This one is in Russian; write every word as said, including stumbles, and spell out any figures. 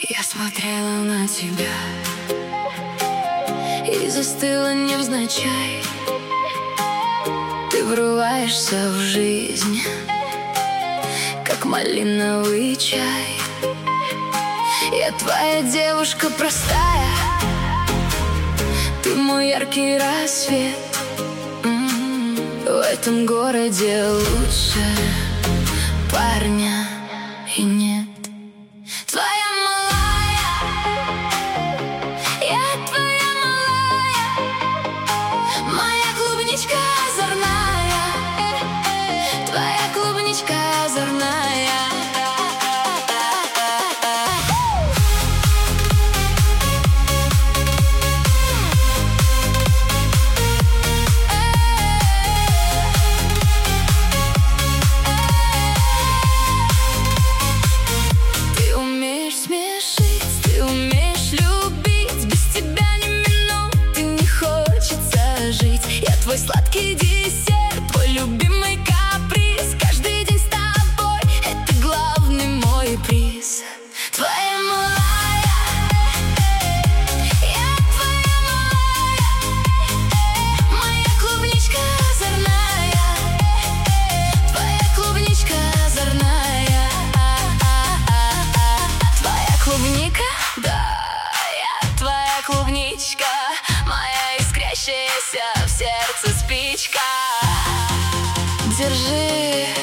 Я смотрела на тебя и застыла невзначай. Ты врываешься в жизнь, как малиновый чай. Я твоя девушка простая, ты мой яркий рассвет. М-м-м. В этом городе лучше парня и нет. Твоя малая, я твоя малая, моя клубничка озорная, твоя клубничка озорная. Твой сладкий десерт, твой любимый каприз. Каждый день с тобой — это главный мой приз. Твоя малая, я твоя малая, моя клубничка озорная, твоя клубничка озорная. Твоя клубника, да, я твоя клубничка, моя искрящаяся в сердце спичка. Держи.